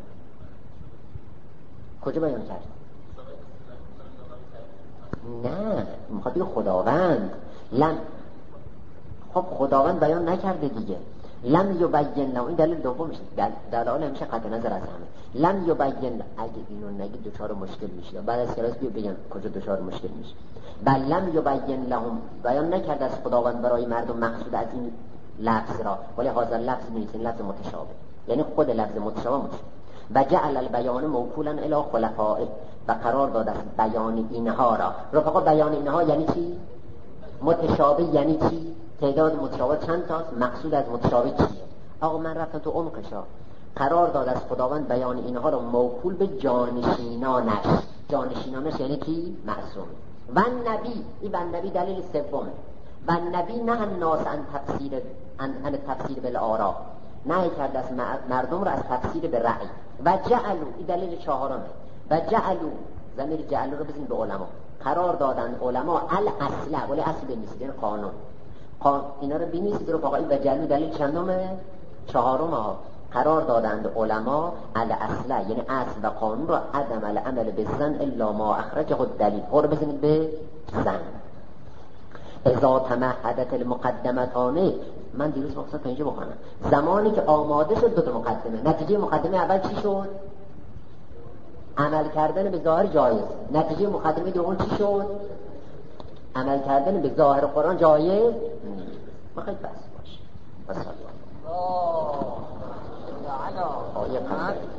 کجا بیان کرد؟ نه مخاطب خداوند. لم خب خداوند بیان نکرده دیگه. لم یبین لهم، این دلیل دومش دل... دلال همیشه قطع نظر از همه. لم یبین، اگه اینو نگید دوچار مشکل میشه. بعد از کلاس بیا بگم کجا دوچار مشکل میشه. بل لم یبین لهم، بیان نکرده از خداوند برای مردم مقصود از این لفظ را، ولی هذا لفظ نیست، این لفظ متشابه، یعنی خود لفظ متشابه متشابه. و جعل البیان موکولا الی خلفائه، و قرار داد است بیان اینها را. رفقا بیان اینها یعنی چی؟ متشابه یعنی چی؟ تعداد متشابه چند تاست؟ مقصود از متشابه چیه؟ آقا من رفتم تو عمقشا. قرار داد از خداوند بیان اینها را موکول به جانشینانش. جانشینانش یعنی کی؟ معصوم. و نبی، این و نبی دلیل سومه. و نبی نه الناس ان تفسیر ان, ان تفسیر بالآراء، نه کرده از مردم را از تفسیر به رأی. و جعلوا، این دلیل چهارمه. و جعلوا، ضمیر جعلوا رو بزنید به علما. قرار دادن علما الاصل، ولی اصل بنویسید یعنی قانون. قان... اینا رو بنویسید رو فقط. و جعلوا دلیل چندمه؟ چهارمه ها. قرار دادند علما الاصل، یعنی اصل و قانون را عدم العمل بالظن الا ما اخرجه الدلیل. خور بزنید به زن. اذا تمهدت المقدمتان، من دیروز مقصد تا اینجا بخونم. زمانی که آماده شد دو تا مقدمه، نتیجه مقدمه اول چی شد؟ عمل کردن به ظاهر جایز. نتیجه مقدمه دوم چی شد؟ عمل کردن به ظاهر قرآن جایز. بخواید بس باشه. بس الله. آه. آیه